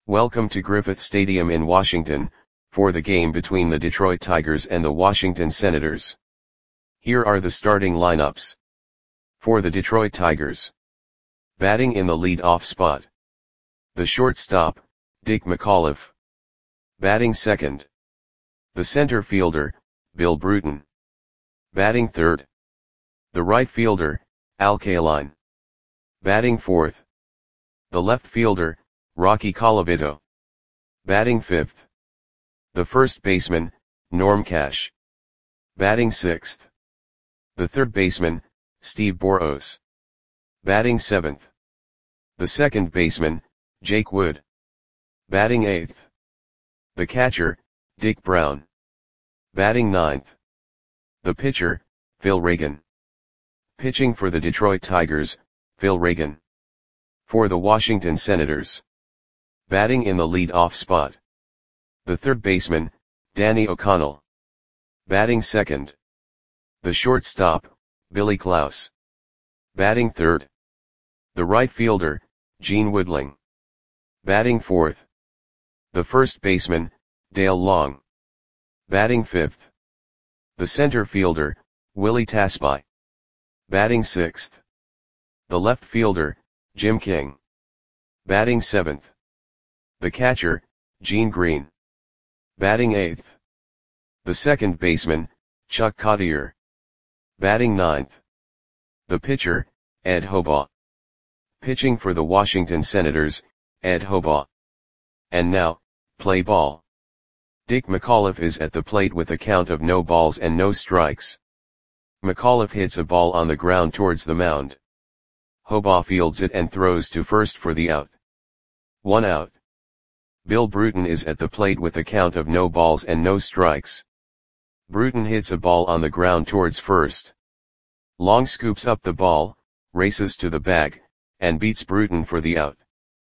Welcome to Griffith Stadium in Washington, for the game between the Detroit Tigers and the Washington Senators. Here are the starting lineups. For the Detroit Tigers. Batting in the lead-off spot. The shortstop, Dick McAuliffe. Batting second. The center fielder, Bill Bruton. Batting third. The right fielder, Al Kaline. Batting fourth. The left fielder, Rocky Colavito. Batting fifth. The first baseman, Norm Cash. Batting sixth. The third baseman, Steve Boros. Batting seventh. The second baseman, Jake Wood. Batting eighth. The catcher, Dick Brown. Batting ninth. The pitcher, Phil Reagan. Pitching for the Detroit Tigers, Phil Reagan. For the Washington Senators. Batting in the lead-off spot. The third baseman, Danny O'Connell. Batting second. The shortstop, Billy Klaus. Batting third. The right fielder, Gene Woodling. Batting fourth. The first baseman, Dale Long. Batting fifth. The center fielder, Willie Tasby. Batting sixth. The left fielder, Jim King. Batting seventh. The catcher, Gene Green. Batting eighth. The second baseman, Chuck Cottier. Batting ninth. The pitcher, Ed Hobaugh. Pitching for the Washington Senators, Ed Hobaugh. And now, play ball. Dick McAuliffe is at the plate with a count of no balls and no strikes. McAuliffe hits a ball on the ground towards the mound. Hobaugh fields it and throws to first for the out. 1 out. Bill Bruton is at the plate with a count of no balls and no strikes. Bruton hits a ball on the ground towards first. Long scoops up the ball, races to the bag, and beats Bruton for the out.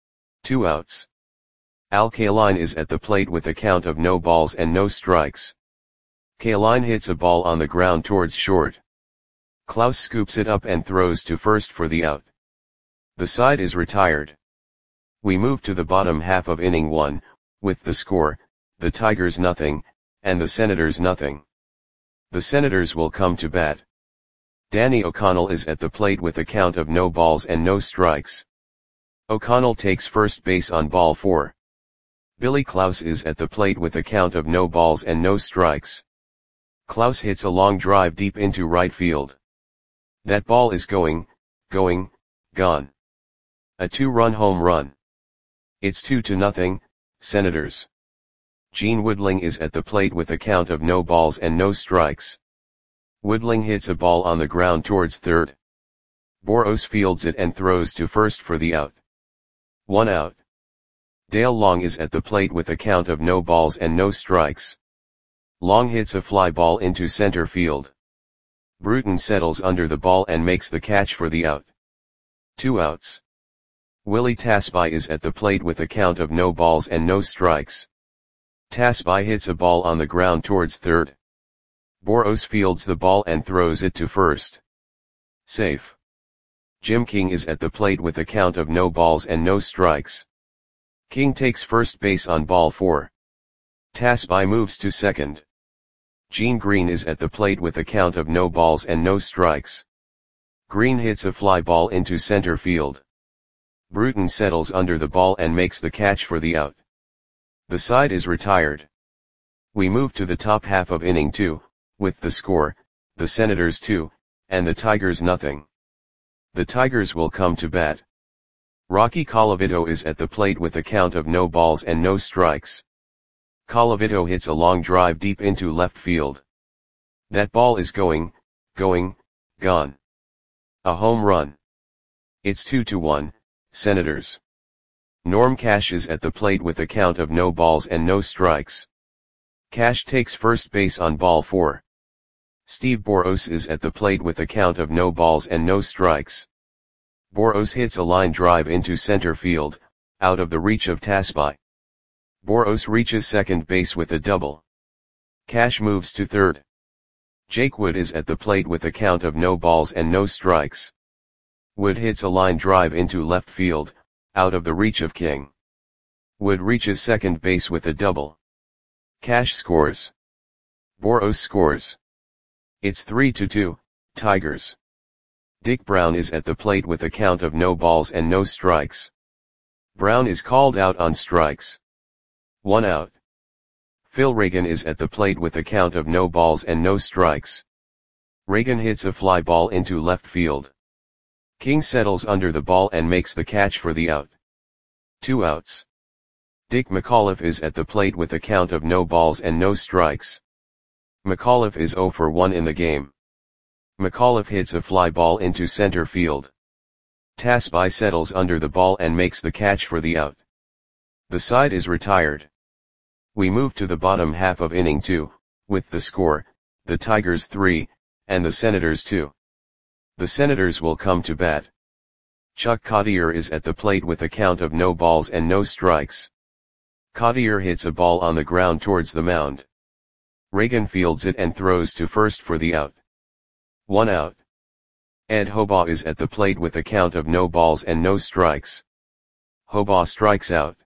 2 outs. Al Kaline is at the plate with a count of no balls and no strikes. Kaline hits a ball on the ground towards short. Klaus scoops it up and throws to first for the out. The side is retired. We move to the bottom half of inning 1, with the score, the Tigers nothing, and the Senators nothing. The Senators will come to bat. Danny O'Connell is at the plate with a count of no balls and no strikes. O'Connell takes first base on ball 4. Billy Klaus is at the plate with a count of no balls and no strikes. Klaus hits a long drive deep into right field. That ball is gone. A 2-run home run. It's 2-0, Senators. Gene Woodling is at the plate with a count of no balls and no strikes. Woodling hits a ball on the ground towards third. Boros fields it and throws to first for the out. 1 out. Dale Long is at the plate with a count of no balls and no strikes. Long hits a fly ball into center field. Bruton settles under the ball and makes the catch for the out. 2 outs. Willie Tasby is at the plate with a count of no balls and no strikes. Tasby hits a ball on the ground towards third. Boros fields the ball and throws it to first. Safe. Jim King is at the plate with a count of no balls and no strikes. King takes first base on ball 4. Tasby moves to second. Gene Green is at the plate with a count of no balls and no strikes. Green hits a fly ball into center field. Bruton settles under the ball and makes the catch for the out. The side is retired. We move to the top half of inning 2, with the score, the Senators 2, and the Tigers nothing. The Tigers will come to bat. Rocky Colavito is at the plate with a count of no balls and no strikes. Colavito hits a long drive deep into left field. That ball is gone. A home run. It's 2-1, Senators. Norm Cash is at the plate with a count of no balls and no strikes. Cash takes first base on ball 4. Steve Boros is at the plate with a count of no balls and no strikes. Boros hits a line drive into center field, out of the reach of Tasby. Boros reaches second base with a double. Cash moves to third. Jake Wood is at the plate with a count of no balls and no strikes. Wood hits a line drive into left field, out of the reach of King. Wood reaches second base with a double. Cash scores. Boros scores. It's 3-2, Tigers. Dick Brown is at the plate with a count of no balls and no strikes. Brown is called out on strikes. 1 out. Phil Reagan is at the plate with a count of no balls and no strikes. Reagan hits a fly ball into left field. King settles under the ball and makes the catch for the out. 2 outs. Dick McAuliffe is at the plate with a count of no balls and no strikes. McAuliffe is 0 for 1 in the game. McAuliffe hits a fly ball into center field. Tasby settles under the ball and makes the catch for the out. The side is retired. We move to the bottom half of inning 2, with the score, the Tigers 3, and the Senators 2. The Senators will come to bat. Chuck Cottier is at the plate with a count of no balls and no strikes. Cottier hits a ball on the ground towards the mound. Reagan fields it and throws to first for the out. 1 out. Ed Hobaugh is at the plate with a count of no balls and no strikes. Hobaugh strikes out.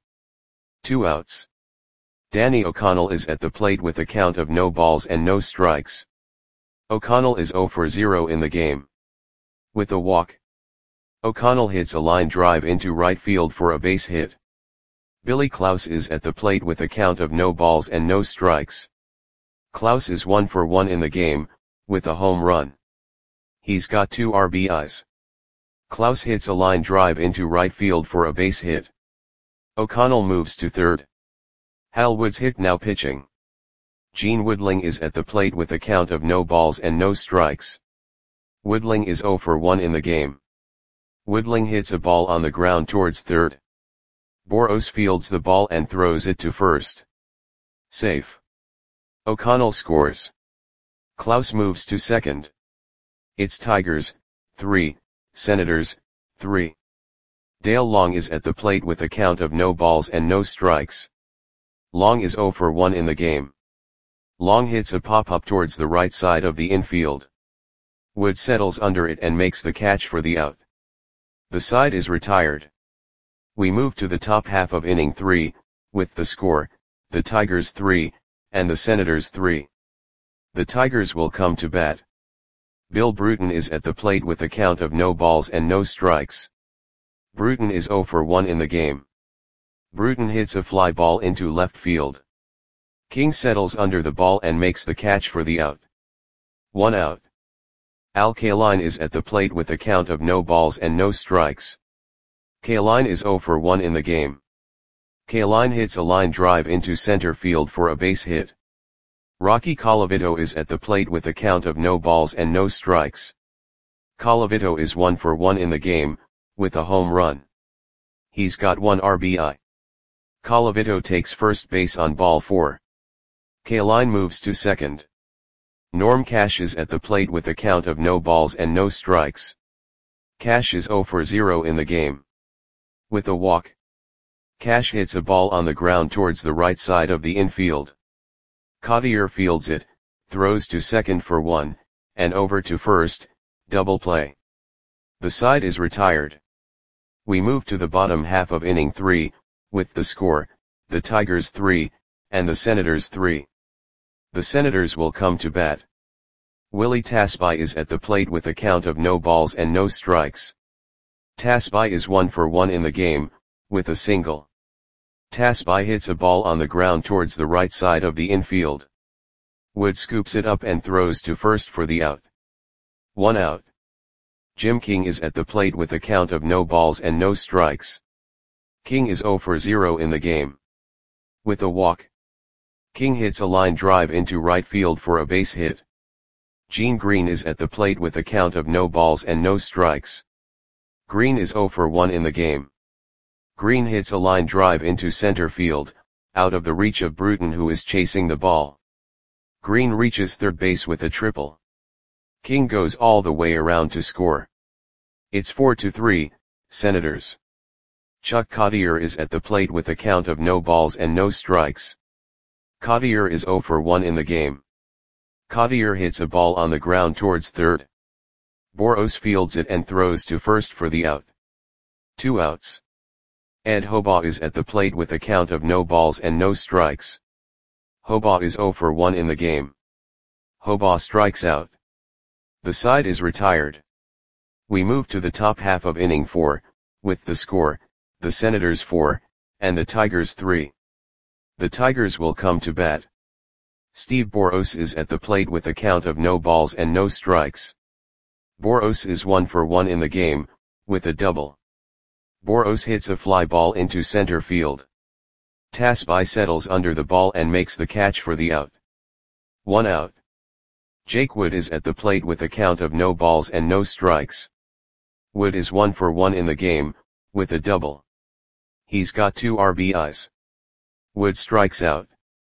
2 outs. Danny O'Connell is at the plate with a count of no balls and no strikes. O'Connell is 0 for 0 in the game. With a walk. O'Connell hits a line drive into right field for a base hit. Billy Klaus is at the plate with a count of no balls and no strikes. Klaus is 1 for 1 in the game, with a home run. He's got 2 RBIs. Klaus hits a line drive into right field for a base hit. O'Connell moves to third. Hal Woods hit now pitching. Gene Woodling is at the plate with a count of no balls and no strikes. Woodling is 0 for 1 in the game. Woodling hits a ball on the ground towards third. Boros fields the ball and throws it to first. Safe. O'Connell scores. Klaus moves to second. It's Tigers, 3, Senators, 3. Dale Long is at the plate with a count of no balls and no strikes. Long is 0 for 1 in the game. Long hits a pop-up towards the right side of the infield. Wood settles under it and makes the catch for the out. The side is retired. We move to the top half of inning 3, with the score, the Tigers 3, and the Senators 3. The Tigers will come to bat. Bill Bruton is at the plate with a count of no balls and no strikes. Bruton is 0 for 1 in the game. Bruton hits a fly ball into left field. King settles under the ball and makes the catch for the out. 1 out. Al Kaline is at the plate with a count of no balls and no strikes. Kaline is 0 for 1 in the game. Kaline hits a line drive into center field for a base hit. Rocky Colavito is at the plate with a count of no balls and no strikes. Colavito is 1 for 1 in the game, with a home run. He's got 1 RBI. Colavito takes first base on ball 4. Kaline moves to second. Norm Cash is at the plate with a count of no balls and no strikes. Cash is 0 for 0 in the game. With a walk. Cash hits a ball on the ground towards the right side of the infield. Cottier fields it, throws to second for 1, and over to first, double play. The side is retired. We move to the bottom half of inning 3, with the score, the Tigers 3, and the Senators 3. The Senators will come to bat. Willie Tasby is at the plate with a count of no balls and no strikes. Tasby is 1 for 1 in the game, with a single. Tasby hits a ball on the ground towards the right side of the infield. Wood scoops it up and throws to first for the out. 1 out. Jim King is at the plate with a count of no balls and no strikes. King is 0 for 0 in the game. With a walk. King hits a line drive into right field for a base hit. Gene Green is at the plate with a count of no balls and no strikes. Green is 0 for 1 in the game. Green hits a line drive into center field, out of the reach of Bruton who is chasing the ball. Green reaches third base with a triple. King goes all the way around to score. It's 4-3, Senators. Chuck Cottier is at the plate with a count of no balls and no strikes. Cottier is 0 for 1 in the game. Cottier hits a ball on the ground towards third. Boros fields it and throws to first for the out. 2 outs. Ed Hobaugh is at the plate with a count of no balls and no strikes. Hobaugh is 0 for 1 in the game. Hobaugh strikes out. The side is retired. We move to the top half of inning 4, with the score, the Senators 4, and the Tigers 3. The Tigers will come to bat. Steve Boros is at the plate with a count of no balls and no strikes. Boros is 1 for 1 in the game, with a double. Boros hits a fly ball into center field. Tasby settles under the ball and makes the catch for the out. 1 out. Jake Wood is at the plate with a count of no balls and no strikes. Wood is 1 for 1 in the game, with a double. He's got 2 RBIs. Wood strikes out.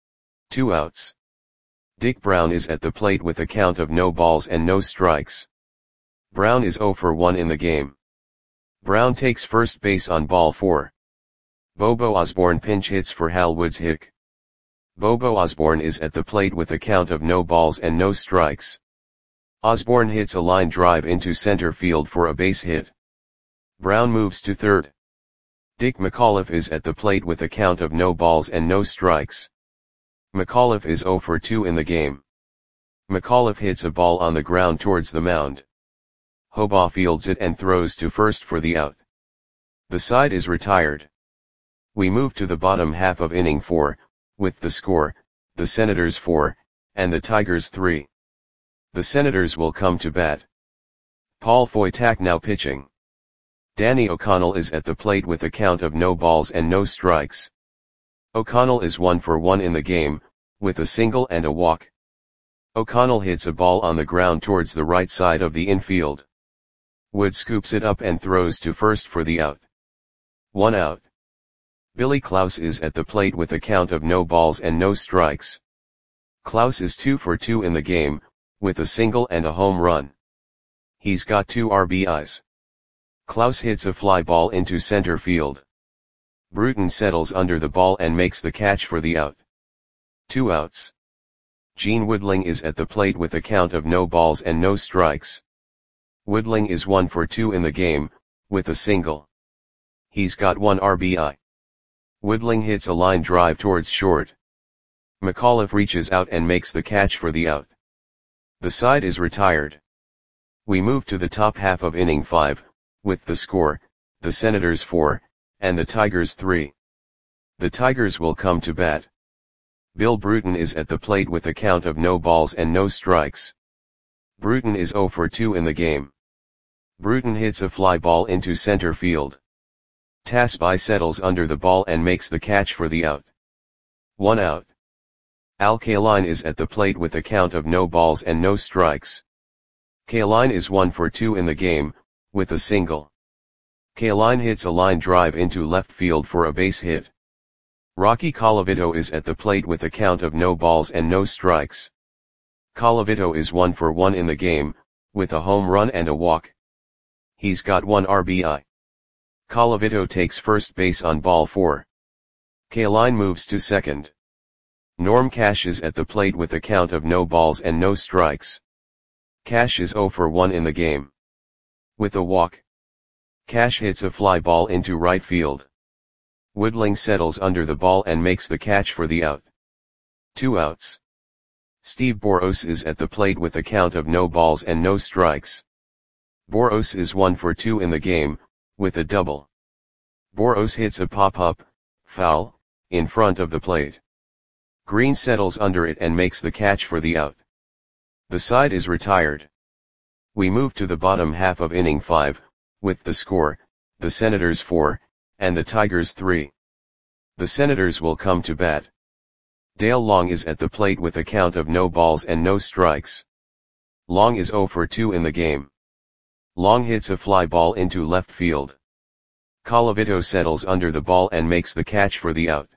2 outs. Dick Brown is at the plate with a count of no balls and no strikes. Brown is 0 for 1 in the game. Brown takes first base on ball 4. Bobo Osborne pinch hits for Hal Woods hick. Bobo Osborne is at the plate with a count of no balls and no strikes. Osborne hits a line drive into center field for a base hit. Brown moves to third. Dick McAuliffe is at the plate with a count of no balls and no strikes. McAuliffe is 0 for 2 in the game. McAuliffe hits a ball on the ground towards the mound. Hobaugh fields it and throws to first for the out. The side is retired. We move to the bottom half of inning 4, with the score, the Senators 4, and the Tigers 3. The Senators will come to bat. Paul Foytak now pitching. Danny O'Connell is at the plate with a count of no balls and no strikes. O'Connell is 1 for 1 in the game, with a single and a walk. O'Connell hits a ball on the ground towards the right side of the infield. Wood scoops it up and throws to first for the out. 1 out. Billy Klaus is at the plate with a count of no balls and no strikes. Klaus is 2 for 2 in the game, with a single and a home run. He's got 2 RBIs. Klaus hits a fly ball into center field. Bruton settles under the ball and makes the catch for the out. 2 outs. Gene Woodling is at the plate with a count of no balls and no strikes. Woodling is 1 for 2 in the game, with a single. He's got 1 RBI. Woodling hits a line drive towards short. McAuliffe reaches out and makes the catch for the out. The side is retired. We move to the top half of inning 5, with the score, the Senators 4, and the Tigers 3. The Tigers will come to bat. Bill Bruton is at the plate with a count of no balls and no strikes. Bruton is 0 for 2 in the game. Bruton hits a fly ball into center field. Tasby settles under the ball and makes the catch for the out. 1 out. Al Kaline is at the plate with a count of no balls and no strikes. Kaline is 1 for 2 in the game, with a single. Kaline hits a line drive into left field for a base hit. Rocky Colavito is at the plate with a count of no balls and no strikes. Colavito is 1 for 1 in the game, with a home run and a walk. He's got 1 RBI. Colavito takes first base on ball 4. Kaline moves to second. Norm Cash is at the plate with a count of no balls and no strikes. Cash is 0 for 1 in the game. With a walk. Cash hits a fly ball into right field. Woodling settles under the ball and makes the catch for the out. 2 outs. Steve Boros is at the plate with a count of no balls and no strikes. Boros is 1 for 2 in the game, with a double. Boros hits a pop-up, foul, in front of the plate. Green settles under it and makes the catch for the out. The side is retired. We move to the bottom half of inning 5, with the score, the Senators 4, and the Tigers 3. The Senators will come to bat. Dale Long is at the plate with a count of no balls and no strikes. Long is 0 for 2 in the game. Long hits a fly ball into left field. Colavito settles under the ball and makes the catch for the out.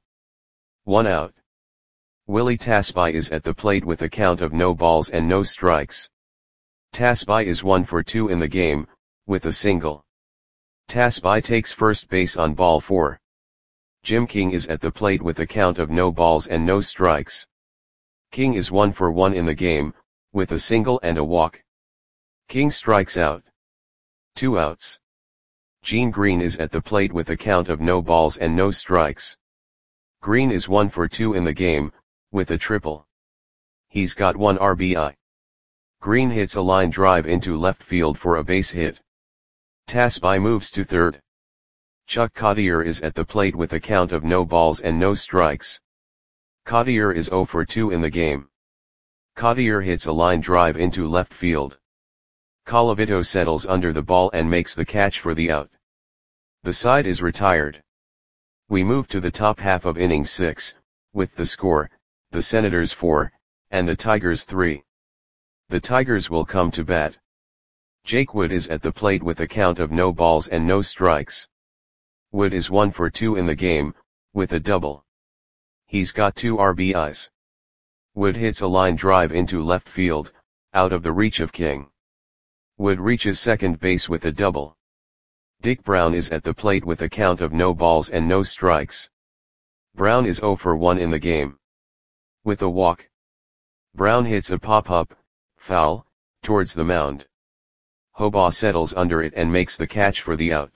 1 out. Willie Tasby is at the plate with a count of no balls and no strikes. Tasby is 1 for 2 in the game, with a single. Tasby takes first base on ball 4. Jim King is at the plate with a count of no balls and no strikes. King is 1 for 1 in the game, with a single and a walk. King strikes out. 2 outs. Gene Green is at the plate with a count of no balls and no strikes. Green is 1 for 2 in the game, with a triple. He's got 1 RBI. Green hits a line drive into left field for a base hit. Tasby moves to third. Chuck Cottier is at the plate with a count of no balls and no strikes. Cottier is 0 for 2 in the game. Cottier hits a line drive into left field. Colavito settles under the ball and makes the catch for the out. The side is retired. We move to the top half of inning 6, with the score, the Senators 4, and the Tigers 3. The Tigers will come to bat. Jake Wood is at the plate with a count of no balls and no strikes. Wood is 1 for 2 in the game, with a double. He's got 2 RBIs. Wood hits a line drive into left field, out of the reach of King. Wood reaches second base with a double. Dick Brown is at the plate with a count of no balls and no strikes. Brown is 0 for 1 in the game. With a walk. Brown hits a pop-up, foul, towards the mound. Hobaugh settles under it and makes the catch for the out.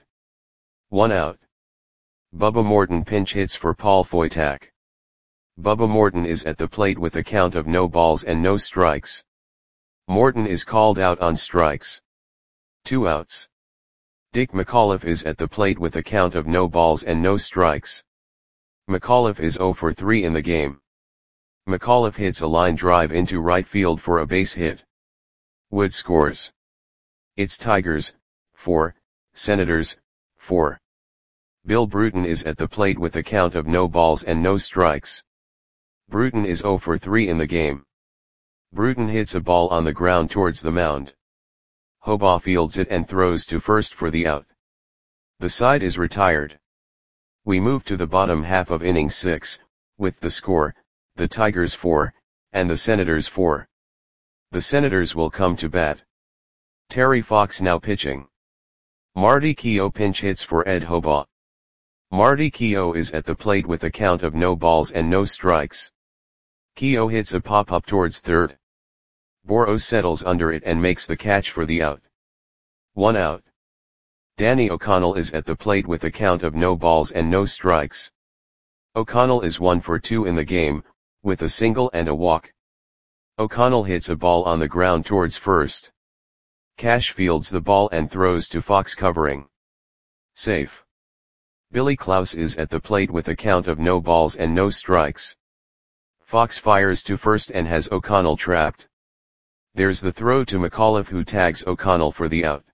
1 out. Bubba Morton pinch hits for Paul Foytak. Bubba Morton is at the plate with a count of no balls and no strikes. Morton is called out on strikes. 2 outs. Dick McAuliffe is at the plate with a count of no balls and no strikes. McAuliffe is 0 for 3 in the game. McAuliffe hits a line drive into right field for a base hit. Wood scores. It's Tigers, 4, Senators, 4. Bill Bruton is at the plate with a count of no balls and no strikes. Bruton is 0 for 3 in the game. Bruton hits a ball on the ground towards the mound. Hobaugh fields it and throws to first for the out. The side is retired. We move to the bottom half of inning 6, with the score, the Tigers 4, and the Senators 4. The Senators will come to bat. Terry Fox now pitching. Marty Keough pinch hits for Ed Hobaugh. Marty Keough is at the plate with a count of no balls and no strikes. Keough hits a pop-up towards third. Boros settles under it and makes the catch for the out. 1 out. Danny O'Connell is at the plate with a count of no balls and no strikes. O'Connell is 1 for 2 in the game, with a single and a walk. O'Connell hits a ball on the ground towards first. Cash fields the ball and throws to Fox covering. Safe. Billy Klaus is at the plate with a count of no balls and no strikes. Fox fires to first and has O'Connell trapped. There's the throw to McAuliffe who tags O'Connell for the out.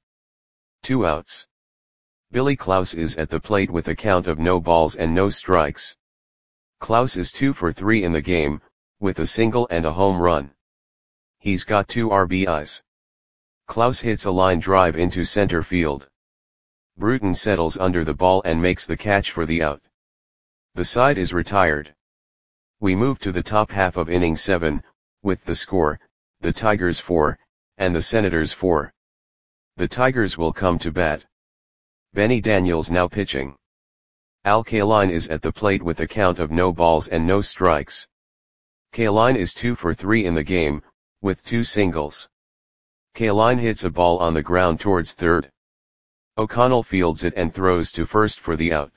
2 outs. Billy Klaus is at the plate with a count of no balls and no strikes. Klaus is 2 for 3 in the game, with a single and a home run. He's got 2 RBIs. Klaus hits a line drive into center field. Bruton settles under the ball and makes the catch for the out. The side is retired. We move to the top half of inning 7, with the score, the Tigers 4, and the Senators 4. The Tigers will come to bat. Benny Daniels now pitching. Al Kaline is at the plate with a count of no balls and no strikes. Kaline is 2 for 3 in the game, with 2 singles. Kaline hits a ball on the ground towards third. O'Connell fields it and throws to first for the out.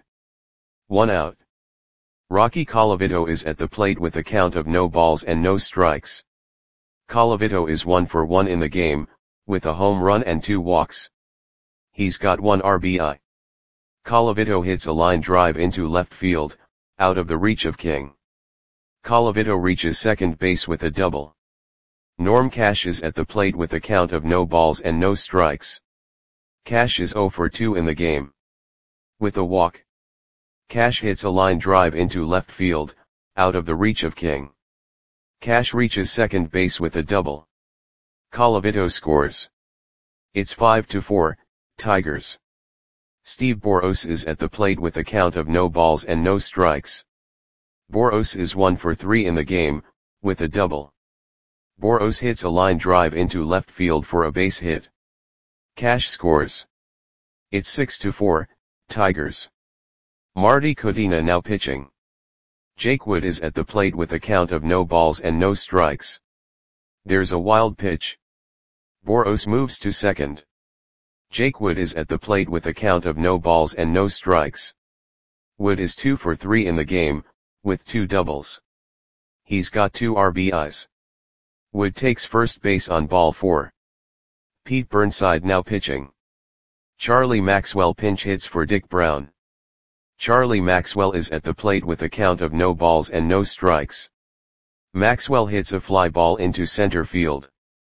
1 out. Rocky Colavito is at the plate with a count of no balls and no strikes. Colavito is 1 for 1 in the game, with a home run and 2 walks. He's got 1 RBI. Colavito hits a line drive into left field, out of the reach of King. Colavito reaches second base with a double. Norm Cash is at the plate with a count of no balls and no strikes. Cash is 0 for 2 in the game. With a walk. Cash hits a line drive into left field, out of the reach of King. Cash reaches second base with a double. Colavito scores. It's 5-4, Tigers. Steve Boros is at the plate with a count of no balls and no strikes. Boros is 1 for 3 in the game, with a double. Boros hits a line drive into left field for a base hit. Cash scores. It's 6-4, Tigers. Marty Kodina now pitching. Jake Wood is at the plate with a count of no balls and no strikes. There's a wild pitch. Boros moves to second. Jake Wood is at the plate with a count of no balls and no strikes. Wood is 2 for 3 in the game, with 2 doubles. He's got 2 RBIs. Wood takes first base on ball 4. Pete Burnside now pitching. Charlie Maxwell pinch hits for Dick Brown. Charlie Maxwell is at the plate with a count of no balls and no strikes. Maxwell hits a fly ball into center field.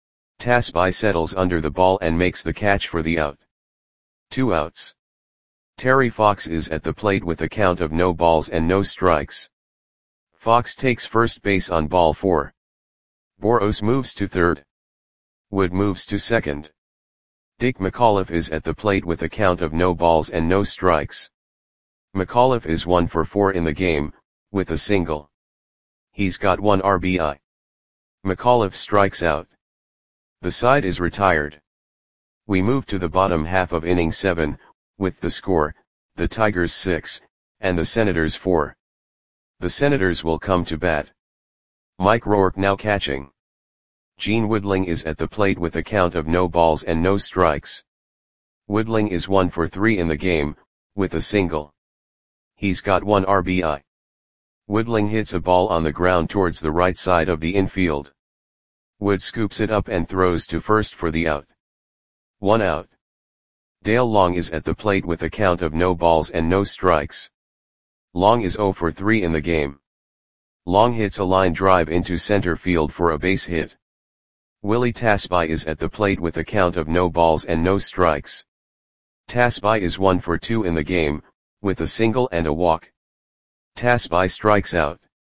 Tasby settles under the ball and makes the catch for the out. 2 outs. Terry Fox is at the plate with a count of no balls and no strikes. Fox takes first base on ball 4. Boros moves to third. Wood moves to second. Dick McAuliffe is at the plate with a count of no balls and no strikes. McAuliffe is 1 for 4 in the game, with a single. He's got 1 RBI. McAuliffe strikes out. The side is retired. We move to the bottom half of inning 7, with the score, the Tigers 6, and the Senators 4. The Senators will come to bat. Mike Rourke now catching. Gene Woodling is at the plate with a count of no balls and no strikes. Woodling is 1 for 3 in the game, with a single. He's got 1 RBI. Woodling hits a ball on the ground towards the right side of the infield. Wood scoops it up and throws to first for the out. 1 out. Dale Long is at the plate with a count of no balls and no strikes. Long is 0 for 3 in the game. Long hits a line drive into center field for a base hit. Willie Tasby is at the plate with a count of no balls and no strikes. Tasby is 1 for 2 in the game, with a single and a walk. Tasby strikes out.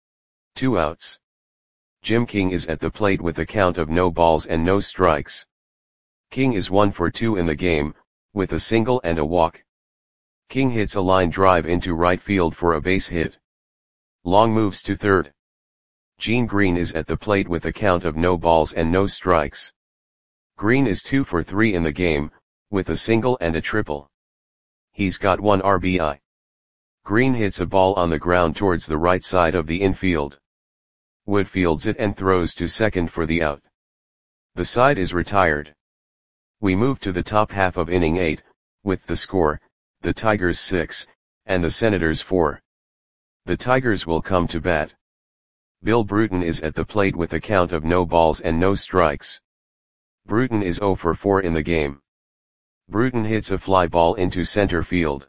2 outs. Jim King is at the plate with a count of no balls and no strikes. King is 1 for 2 in the game, with a single and a walk. King hits a line drive into right field for a base hit. Long moves to third. Gene Green is at the plate with a count of no balls and no strikes. Green is 2 for 3 in the game, with a single and a triple. He's got 1 RBI. Green hits a ball on the ground towards the right side of the infield. Wood fields it and throws to second for the out. The side is retired. We move to the top half of inning 8, with the score, the Tigers 6, and the Senators 4. The Tigers will come to bat. Bill Bruton is at the plate with a count of no balls and no strikes. Bruton is 0 for 4 in the game. Bruton hits a fly ball into center field.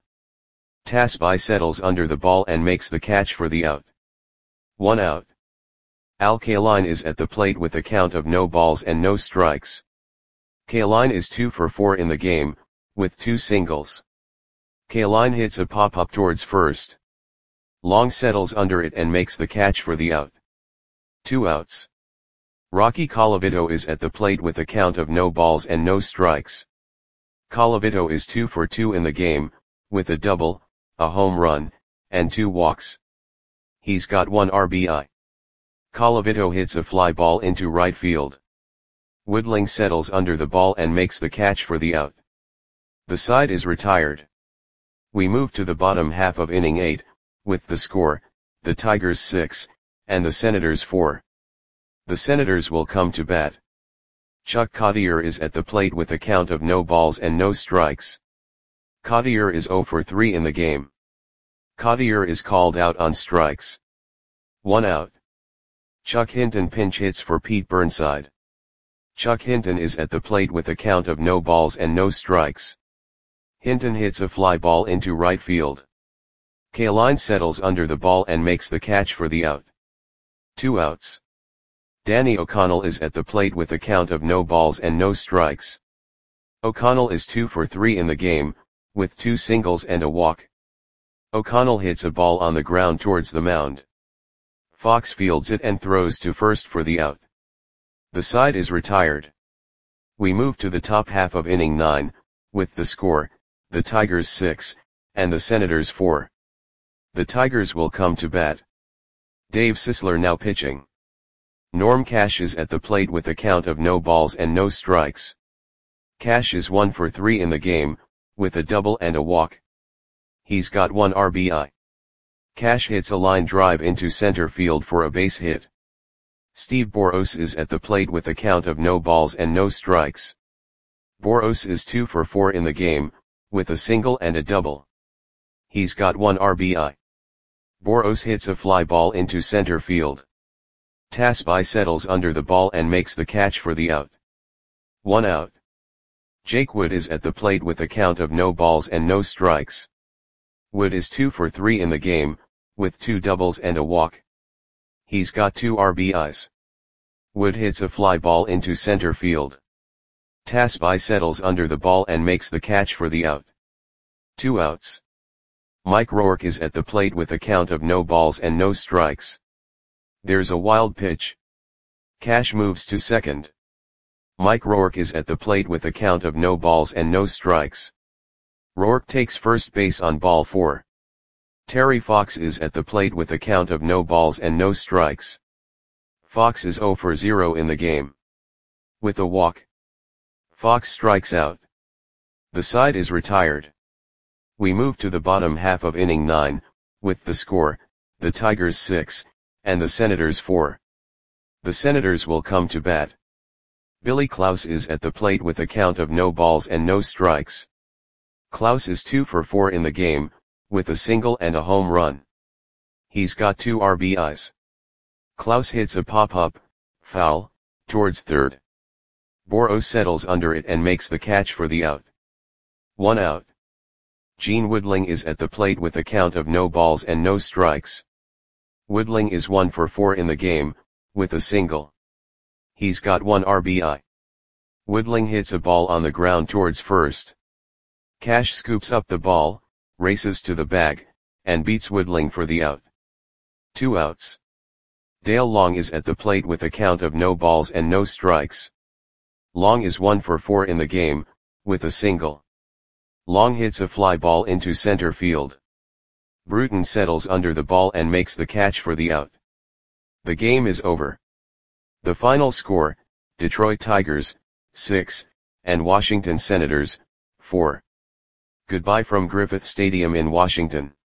Tasby settles under the ball and makes the catch for the out. 1 out. Al Kaline is at the plate with a count of no balls and no strikes. Kaline is 2 for 4 in the game, with 2 singles. Kaline hits a pop-up towards first. Long settles under it and makes the catch for the out. 2 outs. Rocky Colavito is at the plate with a count of no balls and no strikes. Colavito is 2 for 2 in the game, with a double, a home run, and 2 walks. He's got 1 RBI. Colavito hits a fly ball into right field. Woodling settles under the ball and makes the catch for the out. The side is retired. We move to the bottom half of inning 8, with the score, the Tigers 6, and the Senators 4. The Senators will come to bat. Chuck Cottier is at the plate with a count of no balls and no strikes. Cottier is 0 for 3 in the game. Cottier is called out on strikes. 1 out. Chuck Hinton pinch hits for Pete Burnside. Chuck Hinton is at the plate with a count of no balls and no strikes. Hinton hits a fly ball into right field. Kaline settles under the ball and makes the catch for the out. 2 outs. Danny O'Connell is at the plate with a count of no balls and no strikes. O'Connell is 2 for 3 in the game, with 2 singles and a walk. O'Connell hits a ball on the ground towards the mound. Fox fields it and throws to first for the out. The side is retired. We move to the top half of inning 9, with the score, the Tigers 6, and the Senators 4. The Tigers will come to bat. Dave Sisler now pitching. Norm Cash is at the plate with a count of no balls and no strikes. Cash is 1 for 3 in the game, with a double and a walk. He's got 1 RBI. Cash hits a line drive into center field for a base hit. Steve Boros is at the plate with a count of no balls and no strikes. Boros is 2 for 4 in the game, with a single and a double. He's got 1 RBI. Boros hits a fly ball into center field. Tasby settles under the ball and makes the catch for the out. 1 out. Jake Wood is at the plate with a count of no balls and no strikes. Wood is 2 for 3 in the game, with 2 doubles and a walk. He's got 2 RBIs. Wood hits a fly ball into center field. Tasby settles under the ball and makes the catch for the out. 2 outs. Mike Rourke is at the plate with a count of no balls and no strikes. There's a wild pitch. Cash moves to second. Mike Rourke is at the plate with a count of no balls and no strikes. Rourke takes first base on ball 4. Terry Fox is at the plate with a count of no balls and no strikes. Fox is 0 for 0 in the game. With a walk, Fox strikes out. The side is retired. We move to the bottom half of inning 9, with the score, the Tigers 6, and the Senators 4. The Senators will come to bat. Billy Klaus is at the plate with a count of no balls and no strikes. Klaus is 2 for 4 in the game, with a single and a home run. He's got 2 RBIs. Klaus hits a pop-up, foul, towards third. Boros settles under it and makes the catch for the out. 1 out. Gene Woodling is at the plate with a count of no balls and no strikes. Woodling is 1 for 4 in the game, with a single. He's got 1 RBI. Woodling hits a ball on the ground towards first. Cash scoops up the ball, races to the bag, and beats Woodling for the out. 2 outs. Dale Long is at the plate with a count of no balls and no strikes. Long is 1 for 4 in the game, with a single. Long hits a fly ball into center field. Bruton settles under the ball and makes the catch for the out. The game is over. The final score, Detroit Tigers, 6, and Washington Senators, 4. Goodbye from Griffith Stadium in Washington.